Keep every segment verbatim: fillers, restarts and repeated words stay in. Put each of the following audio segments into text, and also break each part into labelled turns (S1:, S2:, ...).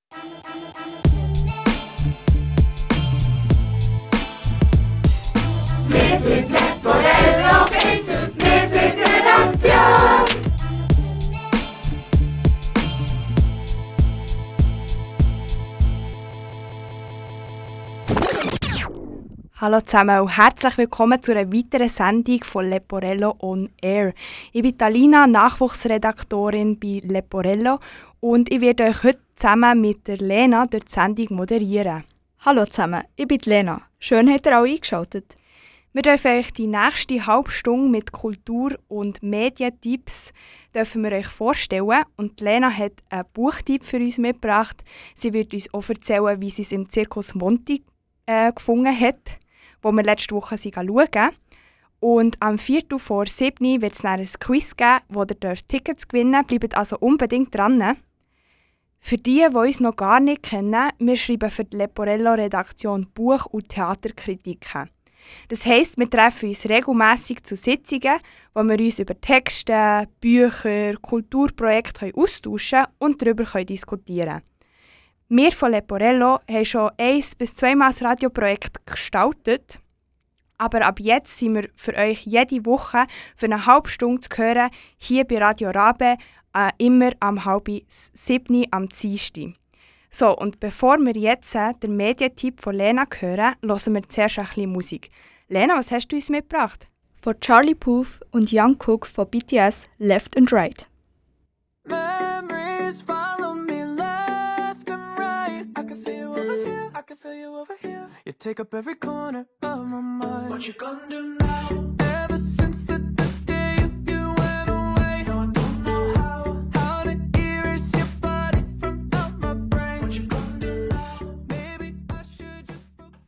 S1: Wir sind Leporello Kinder, wir sind Redaktion.
S2: Hallo zusammen und herzlich willkommen zu einer weiteren Sendung von Leporello on Air. Ich bin Talina, Nachwuchsredaktorin bei Leporello und ich werde euch heute zusammen mit der Lena durch die Sendung moderieren.
S3: Hallo zusammen, ich bin Lena. Schön, habt ihr auch eingeschaltet.
S2: Wir dürfen euch die nächste halbe Stunde mit Kultur- und Medientipps dürfen wir euch vorstellen. Und Lena hat einen Buchtipp für uns mitgebracht. Sie wird uns auch erzählen, wie sie es im Zirkus Monti äh, gefunden hat, wo wir letzte Woche schauen. Und am Viertel vor sieben wird es dann ein Quiz geben, wo ihr Tickets gewinnen dürft. Bleibt also unbedingt dran. Für die, die uns noch gar nicht kennen, wir schreiben für die Leporello-Redaktion Buch- und Theaterkritiken. Das heisst, wir treffen uns regelmässig zu Sitzungen, wo wir uns über Texte, Bücher, Kulturprojekte austauschen und darüber diskutieren können. Wir von Leporello haben schon ein bis zweimal das Radioprojekt gestaltet, aber ab jetzt sind wir für euch jede Woche für eine halbe Stunde zu hören, hier bei Radio Rabe, äh, immer am halb sieben am Dienstag. So, und bevor wir jetzt äh, den Medientipp von Lena hören, hören wir zuerst ein bisschen Musik. Lena, was hast du uns mitgebracht?
S3: Von Charlie Puth und Jungkook von B T S Left and Right.
S4: Memories follow me left and right. I can feel you over here, I can feel you over here. You take up every corner of my mind. What you gonna do now? Ever since the, the day you, you went away, no, I don't know how, how to erase your body from out my brain. What you gonna do now? Maybe I should just...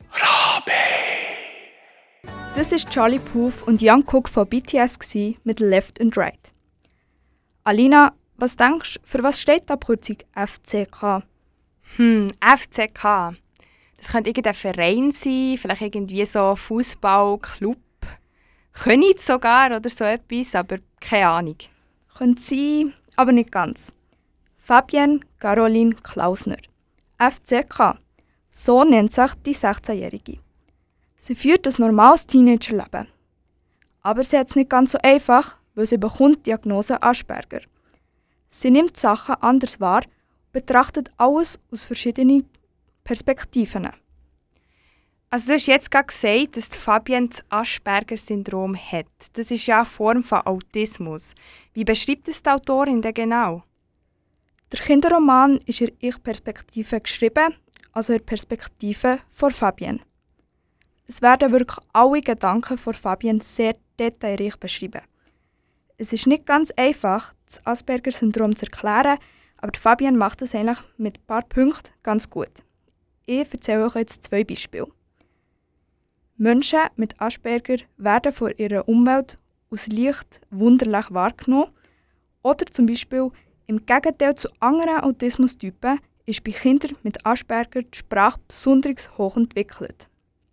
S3: Das war Charlie Puth und Jungkook von B T S mit Left and Right. Alina, was denkst du, für was steht die Abkürzung F C K?
S2: Hm, F C K. Das könnte irgendein Verein sein, vielleicht irgendwie so Fußball, Club, Königs sogar oder so etwas, aber keine Ahnung.
S3: Könnte sein, aber nicht ganz. Fabienne Caroline Klausner. F C K. So nennt sich die sechzehnjährige. Sie führt ein normales Teenagerleben. Aber sie hat es nicht ganz so einfach, weil sie bekommt die Diagnose Asperger. Sie nimmt Sachen anders wahr und betrachtet alles aus verschiedenen Perspektiven.
S2: Also du hast jetzt gerade gesagt, dass die Fabienne das Asperger-Syndrom hat. Das ist ja eine Form von Autismus. Wie beschreibt es die Autorin denn genau?
S3: Der Kinderroman ist in Ich-Perspektive geschrieben, also in der Perspektive von Fabienne. Es werden wirklich alle Gedanken von Fabienne sehr detailreich beschrieben. Es ist nicht ganz einfach, das Asperger-Syndrom zu erklären, aber Fabienne macht es eigentlich mit ein paar Punkten ganz gut. Ich erzähle euch jetzt zwei Beispiele. Menschen mit Asperger werden von ihrer Umwelt als leicht wunderlich wahrgenommen. Oder zum Beispiel im Gegenteil zu anderen Autismustypen ist bei Kindern mit Asperger die Sprache besonders hoch entwickelt.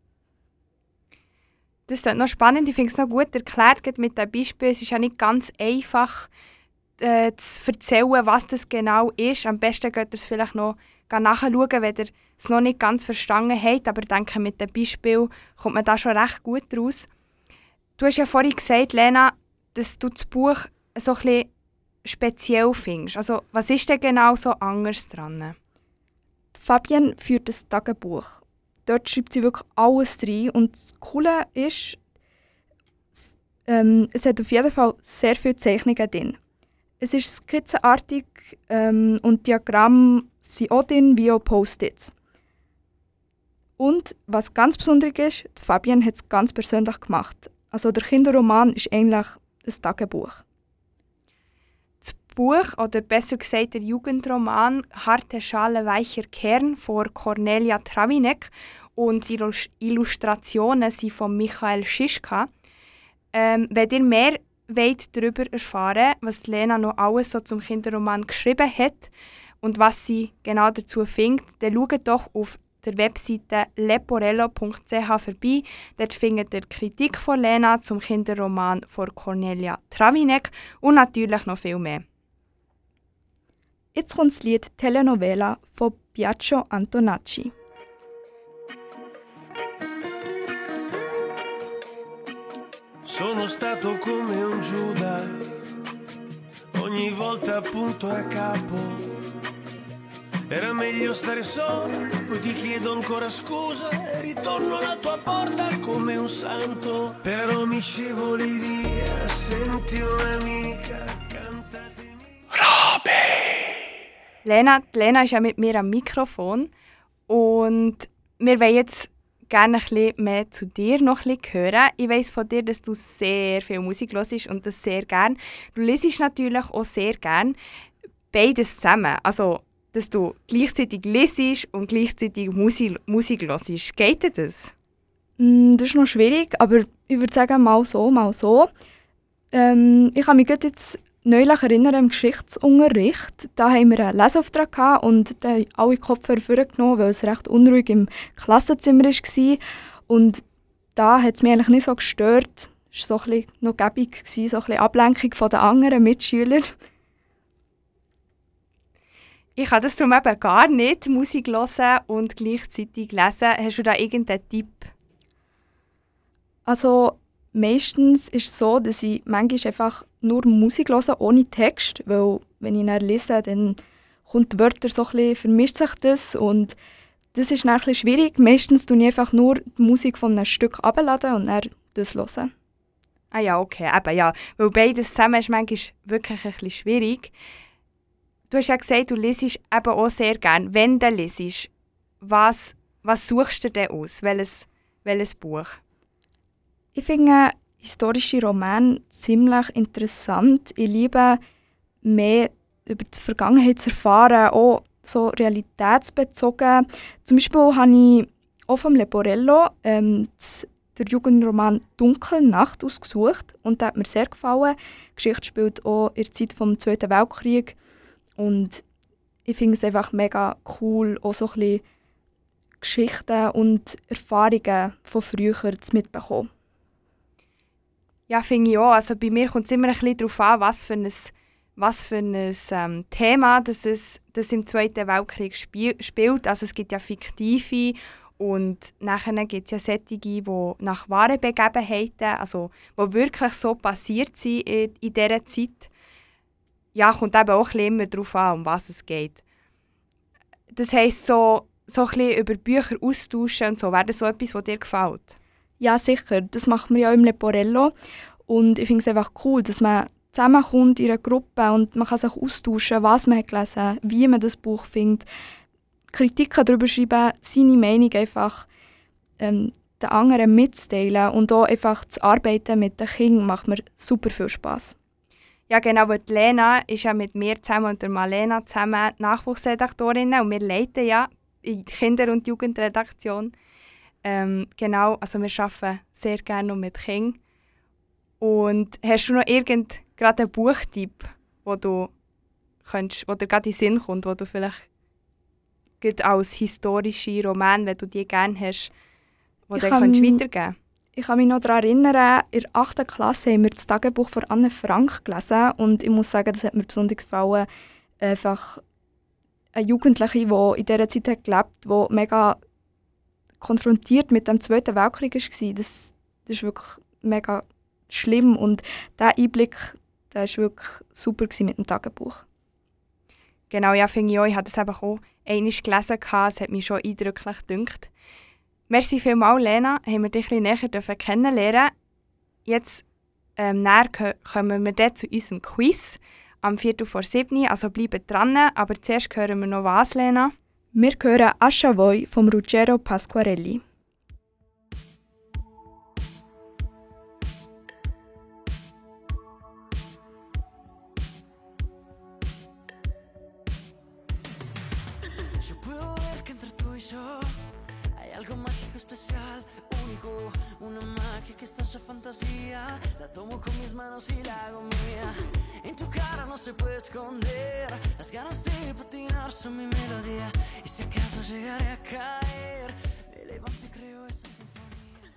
S2: Das ist noch spannend, ich finde es noch gut erklärt mit dem Beispiel. Es ist ja nicht ganz einfach äh, zu erzählen, was das genau ist. Am besten geht ihr es vielleicht noch nachschauen, wenn ihr es noch nicht ganz verstanden habt. Aber ich denke, mit dem Beispiel kommt man da schon recht gut raus. Du hast ja vorhin gesagt, Lena, dass du das Buch so ein bisschen speziell findest. Also, was ist denn genau so anders dran?
S3: Die Fabienne führt ein Tagebuch. Dort schreibt sie wirklich alles rein. Und das Coole ist, ähm, es hat auf jeden Fall sehr viele Zeichnungen drin. Es ist skizzenartig ähm, und Diagramme sind auch drin, wie auch Post-its. Und was ganz besonders ist, die Fabienne hat es ganz persönlich gemacht. Also der Kinderroman ist eigentlich ein Tagebuch.
S2: Das Buch, oder besser gesagt der Jugendroman «Harte Schale, weicher Kern» von Cornelia Trawinek und die Illustrationen sind von Michael Schischka. Ähm, wenn ihr mehr wollt darüber erfahren, was Lena noch alles so zum Kinderroman geschrieben hat und was sie genau dazu findet, dann schaut doch auf der Webseite leporello punkt c h vorbei. Dort findet ihr Kritik von Lena zum Kinderroman von Cornelia Trawinek und natürlich noch viel mehr.
S3: Jetzt kommt das Lied «Telenovela» von Biagio Antonacci.
S5: Sono stato come un Giuda, ogni volta appunto a capo. Era meglio stare solo, poi ti chiedo ancora scusa e ritorno alla tua porta come un santo. Però mi scivoli via, senti un'amica, cantatemi. Robe!
S2: Lena, die Lena ist ja mit mir am Mikrofon und wir wollen jetzt gerne ein bisschen mehr zu dir noch ein bisschen hören. Ich weiss von dir, dass du sehr viel Musik hörst und das sehr gern. Du liest natürlich auch sehr gern beides zusammen. Also, dass du gleichzeitig liest und gleichzeitig Musik, Musik hörst. Geht dir das?
S3: Mm, das ist noch schwierig, aber ich würde sagen, mal so, mal so. Ähm, ich kann mich gerade jetzt neulich erinnern, im Geschichtsunterricht, da haben wir einen Leseauftrag gehabt und da haben alle Kopfhörer vorgenommen, weil es recht unruhig im Klassenzimmer war. Und da hat es mich eigentlich nicht so gestört. Es war so ein bisschen noch gäbig, so ein bisschen Ablenkung von den anderen Mitschülern.
S2: Ich kann das darum eben gar nicht, Musik hören und gleichzeitig lesen. Hast du da irgendeinen Tipp?
S3: Also meistens ist es so, dass ich manchmal einfach nur Musik höre, ohne Text, weil wenn ich dann lese, dann kommt die Wörter so ein bisschen, vermischt sich das und das ist dann ein bisschen schwierig. Meistens tue ich einfach nur die Musik von einem Stück abladen und dann das hören.
S2: Ah ja, okay, eben ja. Weil beides zusammen ist manchmal wirklich ein bisschen schwierig. Du hast ja gesagt, du liest eben auch sehr gerne. Wenn du liest, was, was suchst du denn aus? Welches, welches Buch?
S3: Ich finde historische Romane ziemlich interessant. Ich liebe mehr über die Vergangenheit zu erfahren, auch so realitätsbezogen. Zum Beispiel habe ich auch vom Leporello ähm, den Jugendroman «Dunkle Nacht» ausgesucht und der hat mir sehr gefallen. Die Geschichte spielt auch in der Zeit des Zweiten Weltkriegs und ich finde es einfach mega cool, auch so ein bisschen Geschichten und Erfahrungen von früher zu mitbekommen.
S2: Ja, finde ich auch. Also bei mir kommt es immer ein bisschen darauf an, was für ein, was für ein ähm, Thema das, es, das im Zweiten Weltkrieg spiel, spielt. Also es gibt ja fiktive und nachher gibt es ja solche, die nach wahren Begebenheiten, also die wirklich so passiert sind in, in dieser Zeit. Ja, kommt eben auch ein bisschen immer darauf an, um was es geht. Das heisst, so, so ein bisschen über Bücher austauschen und so, wäre das so etwas, was dir gefällt?
S3: Ja, sicher. Das macht man ja im Leporello. Und ich finde es einfach cool, dass man zusammenkommt in einer Gruppe und man kann sich austauschen, was man hat gelesen, wie man das Buch findet. Kritiken darüber schreiben, seine Meinung einfach ähm, den anderen mitzuteilen und auch einfach zu arbeiten mit den Kindern macht mir super viel Spass.
S2: Ja genau, weil die Lena ist ja mit mir zusammen und der Malena zusammen Nachwuchsredaktorin und wir leiten ja die Kinder- und Jugendredaktion. Ähm, genau, also wir arbeiten sehr gerne noch mit Kindern. Und hast du noch irgend gerade einen Buchtipp, wo du könntest, wo dir gerade in den Sinn kommt, wo du vielleicht als historische Roman, wenn du die gerne hast, wo du weitergeben kannst?
S3: Ich kann mich noch daran erinnern, in der achten Klasse haben wir das Tagebuch von Anne Frank gelesen und ich muss sagen, das hat mir besonders gefallen. Einfach eine Jugendliche, die in dieser Zeit hat gelebt hat, die mega konfrontiert mit dem Zweiten Weltkrieg war. Das, das ist wirklich mega schlimm und dieser Einblick der war wirklich super mit dem Tagebuch.
S2: Genau, ja, finde ich auch. Ich habe das einfach auch einmal gelesen. Es hat mich schon eindrücklich gedünkt. Merci vielmals, Lena, haben wir dich ein bisschen näher kennenlernen. Jetzt ähm, näher kommen wir dann zu unserem Quiz am Viertel vor sieben, also bleibt dran. Aber zuerst hören wir noch was, Lena?
S3: Wir hören «Ascia Voi» von Ruggero Pasquarelli.
S4: Yo puedo ver que entre tú y yo hay algo mágico, especial, único, una magia que estalla fantasía. La tomo con mis manos y la hago mía. En tu cara no se puede esconder las ganas de patinar son mi melodía. Y si acaso llegaré a caer, me levanto y creo esa sinfonía.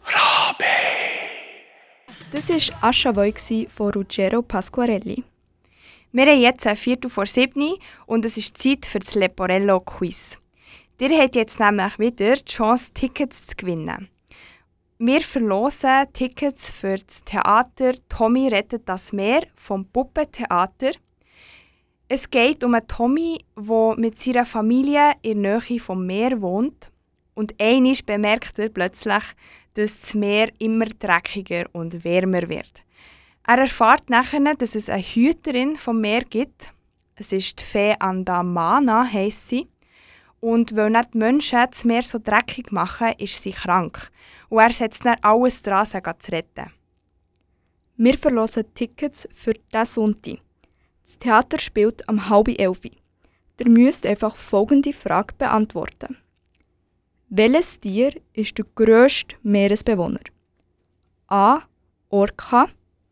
S3: Robbie! Das war «Ascia Voi» von Ruggero Pasquarelli.
S2: Wir haben jetzt ein Viertel vor sieben und es ist Zeit für das Leporello-Quiz. Ihr habt jetzt nämlich wieder die Chance, Tickets zu gewinnen. Wir verlosen Tickets für das Theater «Tommy rettet das Meer» vom Puppentheater. Es geht um einen Tommy, der mit seiner Familie in der Nähe vom Meer wohnt. Und einmal bemerkt er plötzlich, dass das Meer immer dreckiger und wärmer wird. Er erfährt nachher, dass es eine Hüterin vom Meer gibt. Es ist die Fee Andamana, heisst sie. Und weil nicht die Menschen das Meer so dreckig machen, ist sie krank. Und er setzt dann alles daran, sie zu retten.
S3: Wir verlosen Tickets für diesen Sonntag. Das Theater spielt am halb elf. Ihr müsst einfach folgende Frage beantworten. Welches Tier ist der grösste Meeresbewohner? A. Orca,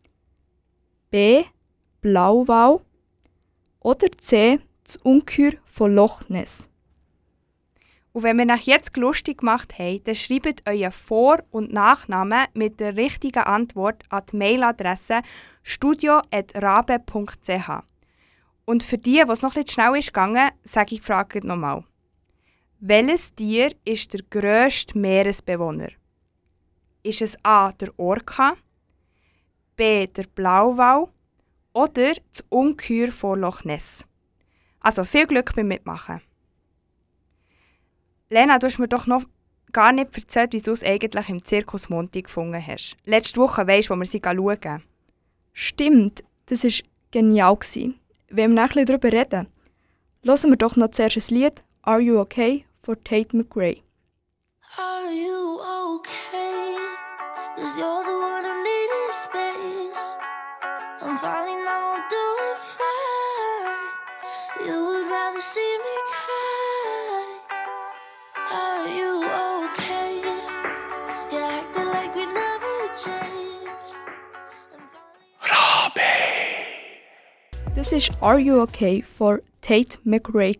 S3: B. Blauwal oder C. Das Ungeheuer von Loch Ness.
S2: Und wenn wir euch jetzt lustig gemacht haben, dann schreibt euren Vor- und Nachnamen mit der richtigen Antwort an die Mailadresse studio at rabe punkt c h. Und für die, was noch etwas schnell ist gegangen, sage ich die Frage nochmal. Welches Tier ist der grösste Meeresbewohner? Ist es A. der Orca, B. der Blauwal oder das Ungeheuer von Loch Ness? Also viel Glück beim Mitmachen. Lena, du hast mir doch noch gar nicht erzählt, wie du es eigentlich im Zirkus Monti gefunden hast. Letzte Woche weisst du, wo wir sie schauen.
S3: Stimmt, das war genial. Wenn wir noch ein bisschen darüber reden, hören wir doch noch zuerst ein Lied «Are You Okay» von Tate McRae.
S6: Are you okay? 'Cause you're the one I need in space. I'm finally now I'm doing fine. You would rather see me cry. Are you okay? You're acting like we never changed.
S3: Das war «Are You Okay» von Tate McRae.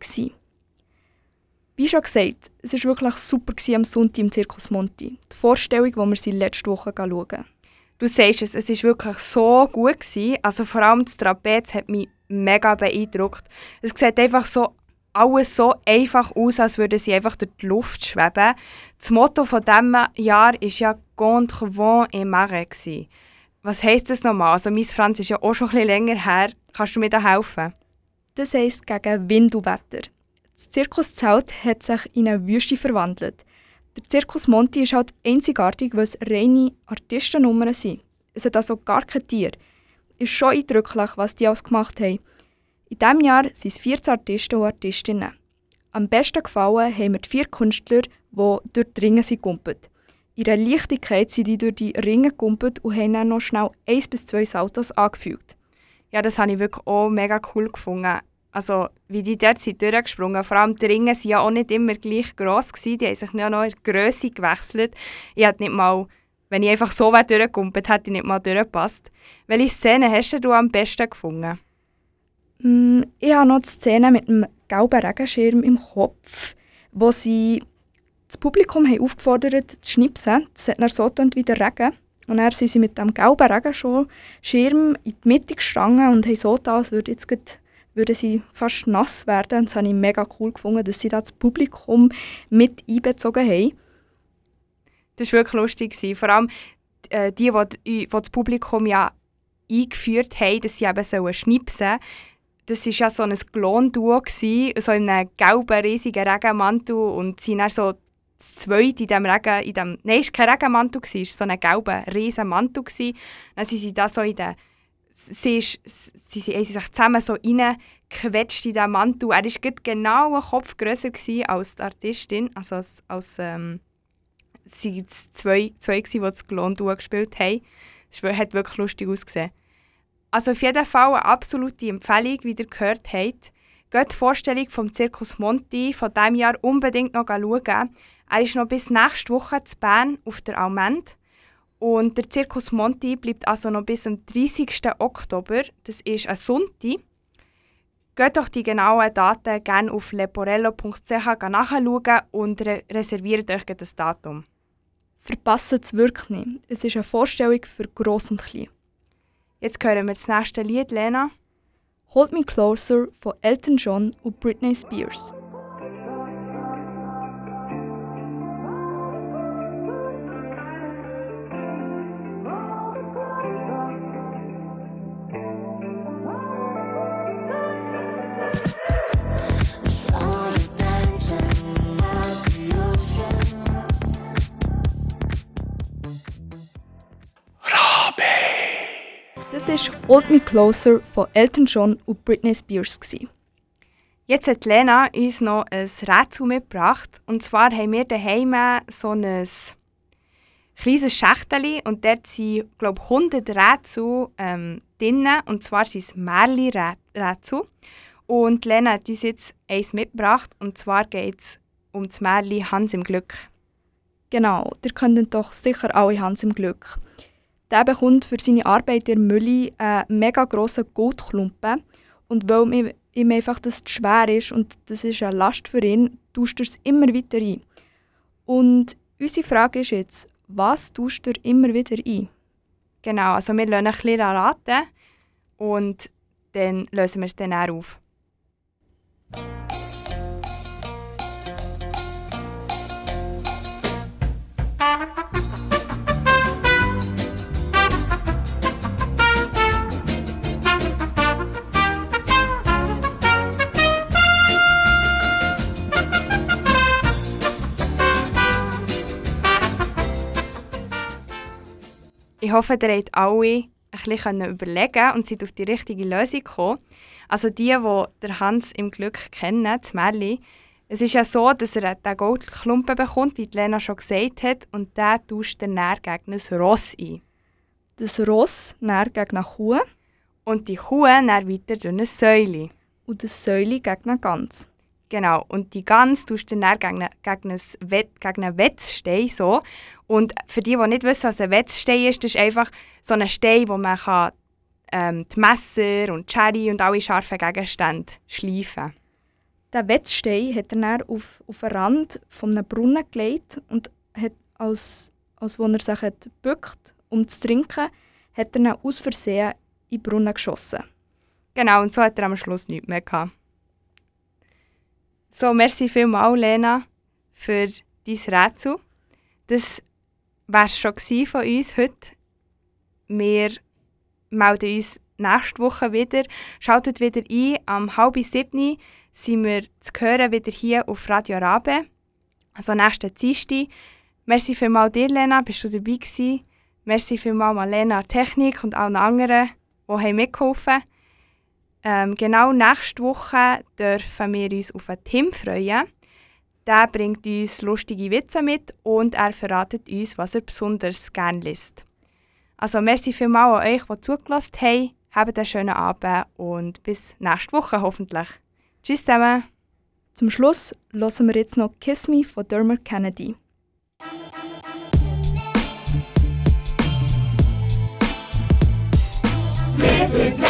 S3: Wie schon gesagt, es war wirklich super am Sonntag im Zirkus Monti. Die Vorstellung, die wir sie letzte Woche schauen.
S2: Du sagst es, es war wirklich so gut gewesen. Also vor allem das Trapez hat mich mega beeindruckt. Es sieht einfach so alles so einfach aus, als würden sie einfach durch die Luft schweben. Das Motto von diesem Jahr war ja «Contre vent et marée». Was heisst das nochmal? Also mein Franz ist ja auch schon ein bisschen länger her. Kannst du mir da helfen?
S3: Das heisst gegen Wind und Wetter. Das Zirkuszelt hat sich in eine Wüste verwandelt. Der Zirkus Monti ist halt einzigartig, weil es reine Artistennummern sind. Es hat also gar kein Tier. Es ist schon eindrücklich, was die alles gemacht haben. In diesem Jahr sind es vierzehn Artisten und Artistinnen. Am besten gefallen haben mir die vier Künstler, die durch die Ringe sind gumpet. In ihrer Leichtigkeit sind die durch die Ringe gumpet und haben dann noch schnell eins bis zwei Saltos angefügt.
S2: Ja, das habe ich wirklich auch mega cool gefunden. Also, wie die dort sind durchgesprungen. Vor allem die Ringe waren ja auch nicht immer gleich gross gewesen. Die haben sich ja noch in der Grösse gewechselt. Ich hätte nicht mal, wenn ich einfach so durchgekumpelt hätte, ich nicht mal durchgepasst. Welche Szene hast du am besten gefunden?
S3: Mm, ich habe noch die Szene mit dem gelben Regenschirm im Kopf, wo sie das Publikum haben aufgefordert zu schnipsen. Das hat dann so getönt wie der Regen. Und dann sind sie mit dem gelben Regenschirm in die Mitte gestanden und haben so getan, als würde jetzt gerade würden sie fast nass werden. Das habe ich mega cool gefunden, dass sie das Publikum mit einbezogen haben.
S2: Das war wirklich lustig. Vor allem äh, die, die, die das Publikum ja eingeführt haben, dass sie eben so schnipsen. Das war ja so ein Klonduo, so in einem gelben, riesigen Regenmantel. Und sie waren so das Zweite in diesem Regen... In dem, nein, es war kein Regenmantel, es war so ein gelber, riesiger Mantel. Dann sind sie da so in den... Sie, ist, sie, sie haben sich zusammen so reingequetscht in diesen Mantel. Er war genau einen Kopf grösser als die Artistin. Also als, als ähm, sie waren zwei, zwei die das Klonduo gespielt haben. Es hat wirklich lustig ausgesehen. Also auf jeden Fall eine absolute Empfehlung, wie ihr gehört habt. Geht die Vorstellung vom Zirkus Monti von diesem Jahr unbedingt noch schauen. Er ist noch bis nächste Woche zu Bern auf der Almend. Und der Zirkus Monti bleibt also noch bis am dreißigsten Oktober. Das ist ein Sonntag. Geht doch die genauen Daten gerne auf leporello punkt c h nachschauen und re- reserviert euch das Datum.
S3: Verpasst es wirklich nicht. Es ist eine Vorstellung für Gross und Klein.
S2: Jetzt hören wir das nächste Lied, Lena.
S3: «Hold Me Closer» von Elton John und Britney Spears. war «Hold Me Closer» von Elton John und Britney Spears.
S2: Jetzt hat Lena uns noch ein Rätsel mitgebracht. Und zwar haben wir daheim so ein kleines Schächtchen und dort sind, glaube ich, hundert Rätsel ähm, drin. Und zwar sind es Märchen-Rätsel. Und Lena hat uns jetzt eins mitgebracht. Und zwar geht es um das Märchen «Hans im Glück».
S3: Genau, ihr kennt doch sicher alle Hans im Glück. Der bekommt für seine Arbeit in der Mühle einen mega grossen Goldklumpen. Und weil ihm einfach das zu schwer ist und das ist eine Last für ihn, tauscht er es immer wieder ein. Und unsere Frage ist jetzt, was tauscht er immer wieder ein?
S2: Genau, also wir lassen ein bisschen raten und dann lösen wir es dann auch auf. Ich hoffe, ihr habt alle ein bisschen überlegen und seid auf die richtige Lösung gekommen. Also die, die der Hans im Glück kennen, das Märchen. Es ist ja so, dass er den Goldklumpen bekommt, wie Lena schon gesagt hat, und der tauscht er dann gegen ein Ross ein.
S3: Das Ross dann gegen eine Kuh.
S2: Und die Kuh dann weiter durch eine Säule.
S3: Und das Säule gegen eine Gans.
S2: Genau, und die Gans tauscht er dann gegen, gegen, ein Wett, gegen einen Wetzstein. So. Und für die, die nicht wissen, was ein Wetzstein ist, das ist einfach so ein Stein, wo man kann, ähm, die Messer und die Schere und alle scharfen Gegenstände schleifen kann.
S3: Den Wetzstein hat er dann auf, auf den Rand eines Brunnen gelegt und hat, als, als er sich gebückt, um zu trinken, hat er ihn aus Versehen in den Brunnen geschossen.
S2: Genau, und so hat er am Schluss nichts mehr gehabt. So, merci vielmals, Lena, für dein Rätsel. Das war es schon von uns heute. Wir melden uns nächste Woche wieder. Schaltet wieder ein. Am halb sieben sind wir zu hören wieder hier auf Radio Rabe. Also nächsten Dienstag. Merci vielmals dir, Lena, bist du dabei gewesen. Merci vielmals Marlena Technik und allen anderen, die mitgeholfen haben. Ähm, genau nächste Woche dürfen wir uns auf einen Tim freuen. Der bringt uns lustige Witze mit und er verratet uns, was er besonders gerne liest. Also merci vielmals an euch, die zugelassen haben. Habt einen schönen Abend und bis nächste Woche hoffentlich. Tschüss zusammen.
S3: Zum Schluss hören wir jetzt noch «Kiss Me» von Dermot Kennedy.
S1: Wir sind